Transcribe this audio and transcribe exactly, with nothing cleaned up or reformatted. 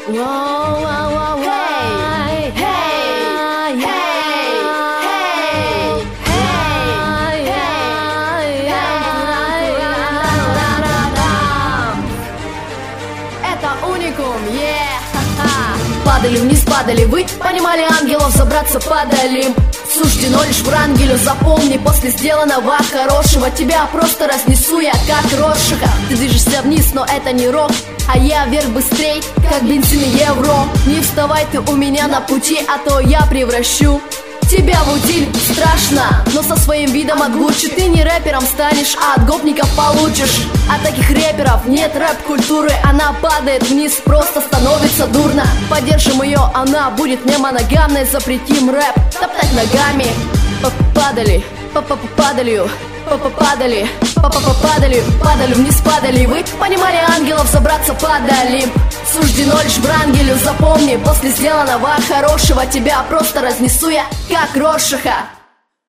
Падали вниз, падали вы, понимали ангелов, забраться падали. Суждено лишь врангелю, запомни, после сделанного хорошего тебя просто разнесу я, как рошика. Ты движешься вниз, но это не рок, а я вверх быстрей, как бензин и евро. Не вставай ты у меня на пути, а то я превращу тебя в утиль. Страшно, но со своим видом от Гуччи ты не рэпером станешь, а от гопников получишь. От таких рэперов нет рэп-культуры, она падает вниз, просто становится дурно. Поддержим ее, она будет не моногамной, запретим рэп топтать ногами. Падали, падалью, падали, падали, падали вниз, падали вы, понимали ангелов, забраться падали. Суждено лишь врангелю, запомни, после сделанного хорошего тебя просто разнесу я, как рошиха.